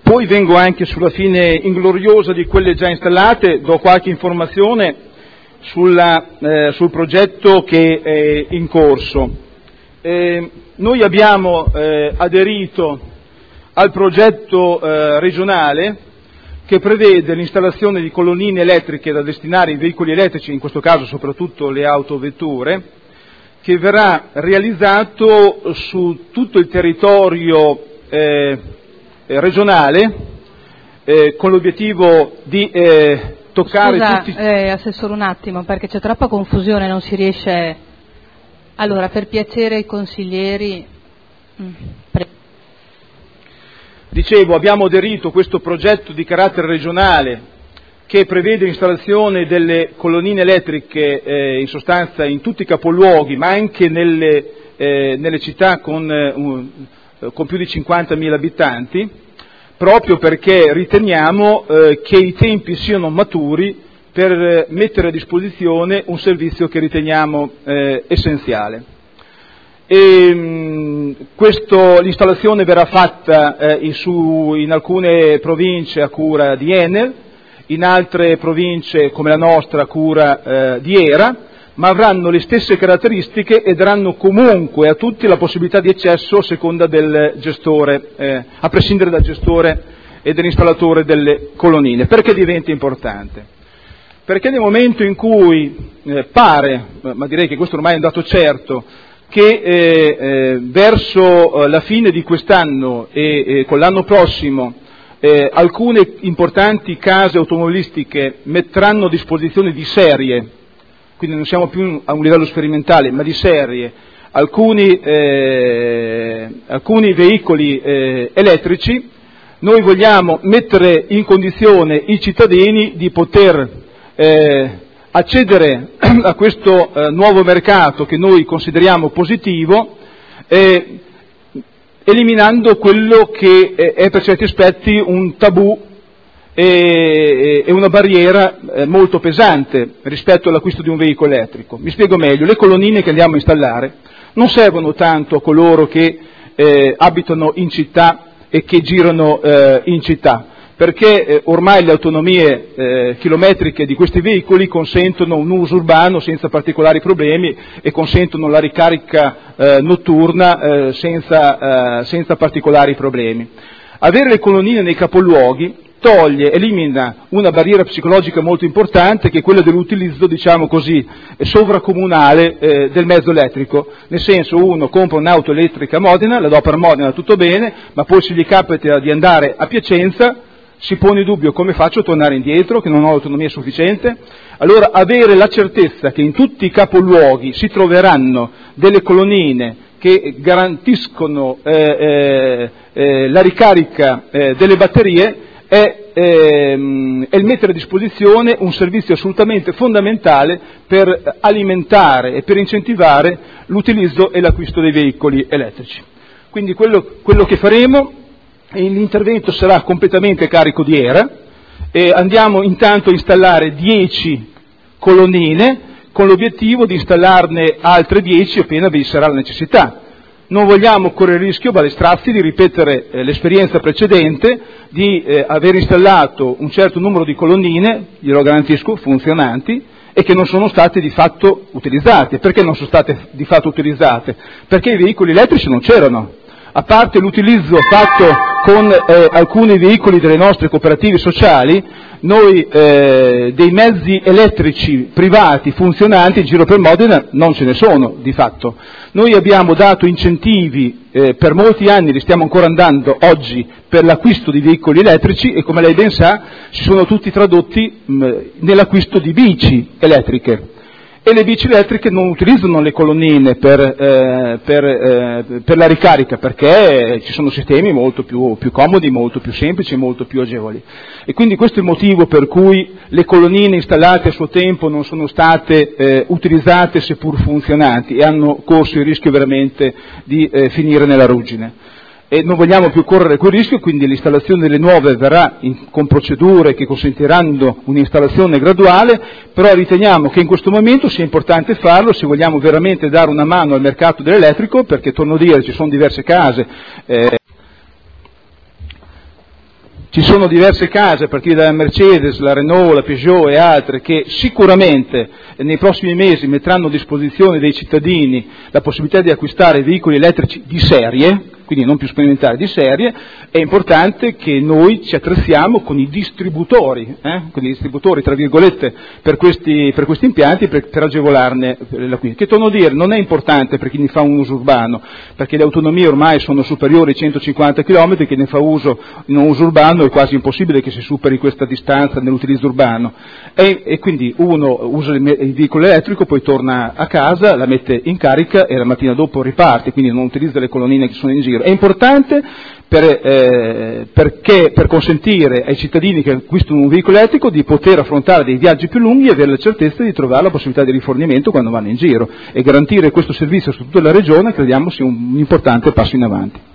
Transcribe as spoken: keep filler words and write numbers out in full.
poi vengo anche sulla fine ingloriosa di quelle già installate, do qualche informazione sulla, eh, sul progetto che è in corso. Eh, noi abbiamo eh, aderito al progetto eh, regionale che prevede l'installazione di colonnine elettriche da destinare ai veicoli elettrici, in questo caso soprattutto le autovetture, che verrà realizzato su tutto il territorio eh, regionale eh, con l'obiettivo di eh, toccare Scusa, tutti... eh, Assessore, un attimo, perché c'è troppa confusione, non si riesce... Allora, per piacere ai consiglieri... Pre... Dicevo, abbiamo aderito a questo progetto di carattere regionale che prevede l'installazione delle colonnine elettriche eh, in sostanza in tutti i capoluoghi, ma anche nelle, eh, nelle città con... Eh, un, con più di cinquantamila abitanti, proprio perché riteniamo eh, che i tempi siano maturi per eh, mettere a disposizione un servizio che riteniamo eh, essenziale. E, mh, questo, l'installazione verrà fatta eh, in, su, in alcune province a cura di Enel, in altre province come la nostra a cura eh, di Era, ma avranno le stesse caratteristiche e daranno comunque a tutti la possibilità di accesso a seconda del gestore, eh, a prescindere dal gestore e dell'installatore delle colonnine. Perché diventa importante? Perché nel momento in cui eh, pare, ma direi che questo ormai è un dato certo, che eh, eh, verso la fine di quest'anno e eh, con l'anno prossimo eh, alcune importanti case automobilistiche metteranno a disposizione di serie, quindi non siamo più a un livello sperimentale, ma di serie, alcuni, eh, alcuni veicoli eh, elettrici, noi vogliamo mettere in condizione i cittadini di poter eh, accedere a questo eh, nuovo mercato che noi consideriamo positivo, eh, eliminando quello che è per certi aspetti un tabù e una barriera molto pesante rispetto all'acquisto di un veicolo elettrico. Mi spiego meglio: le colonnine che andiamo a installare non servono tanto a coloro che eh, abitano in città e che girano eh, in città, perché eh, ormai le autonomie eh, chilometriche di questi veicoli consentono un uso urbano senza particolari problemi e consentono la ricarica eh, notturna eh, senza, eh, senza particolari problemi. Avere le colonnine nei capoluoghi toglie, elimina una barriera psicologica molto importante, che è quella dell'utilizzo, diciamo così, sovracomunale eh, del mezzo elettrico, nel senso, uno compra un'auto elettrica a Modena, la do per Modena, tutto bene, ma poi se gli capita di andare a Piacenza si pone il dubbio: come faccio a tornare indietro, che non ho l'autonomia sufficiente? Allora avere la certezza che in tutti i capoluoghi si troveranno delle colonnine che garantiscono eh, eh, eh, la ricarica eh, delle batterie È, ehm, è il mettere a disposizione un servizio assolutamente fondamentale per alimentare e per incentivare l'utilizzo e l'acquisto dei veicoli elettrici. Quindi quello, quello che faremo, l'intervento sarà completamente a carico di Era, e andiamo intanto a installare dieci colonnine con l'obiettivo di installarne altre dieci appena vi sarà la necessità. Non vogliamo correre il rischio, Balestrazzi, di ripetere eh, l'esperienza precedente, di eh, aver installato un certo numero di colonnine, glielo garantisco, funzionanti, e che non sono state di fatto utilizzate. Perché non sono state di fatto utilizzate? Perché i veicoli elettrici non c'erano. A parte l'utilizzo fatto con eh, alcuni veicoli delle nostre cooperative sociali, noi eh, dei mezzi elettrici privati funzionanti in giro per Modena non ce ne sono di fatto. Noi abbiamo dato incentivi eh, per molti anni, li stiamo ancora andando oggi, per l'acquisto di veicoli elettrici, e come lei ben sa si sono tutti tradotti mh, nell'acquisto di bici elettriche. E le bici elettriche non utilizzano le colonnine per, eh, per, eh, per la ricarica, perché ci sono sistemi molto più, più comodi, molto più semplici e molto più agevoli. E quindi questo è il motivo per cui le colonnine installate a suo tempo non sono state eh, utilizzate seppur funzionanti, e hanno corso il rischio veramente di eh, finire nella ruggine. E non vogliamo più correre quel rischio, quindi l'installazione delle nuove verrà in, con procedure che consentiranno un'installazione graduale, però riteniamo che in questo momento sia importante farlo se vogliamo veramente dare una mano al mercato dell'elettrico, perché, torno a dire, ci sono diverse case. Eh, Ci sono diverse case, a partire dalla Mercedes, la Renault, la Peugeot e altre, che sicuramente nei prossimi mesi metteranno a disposizione dei cittadini la possibilità di acquistare veicoli elettrici di serie, quindi non più sperimentali, di serie. È importante che noi ci attrezziamo con i distributori, eh? con i distributori tra virgolette per questi, per questi impianti per, per agevolarne l'acquisto. Che torno a dire, non è importante per chi ne fa un uso urbano, perché le autonomie ormai sono superiori ai centocinquanta chilometri, chi ne fa uso in un uso urbano è quasi impossibile che si superi questa distanza nell'utilizzo urbano, e, e quindi uno usa il, il veicolo elettrico, poi torna a casa, la mette in carica e la mattina dopo riparte, quindi non utilizza le colonnine che sono in giro. È importante per, eh, perché, per consentire ai cittadini che acquistano un veicolo elettrico di poter affrontare dei viaggi più lunghi e avere la certezza di trovare la possibilità di rifornimento quando vanno in giro, e garantire questo servizio su tutta la regione crediamo sia un importante passo in avanti.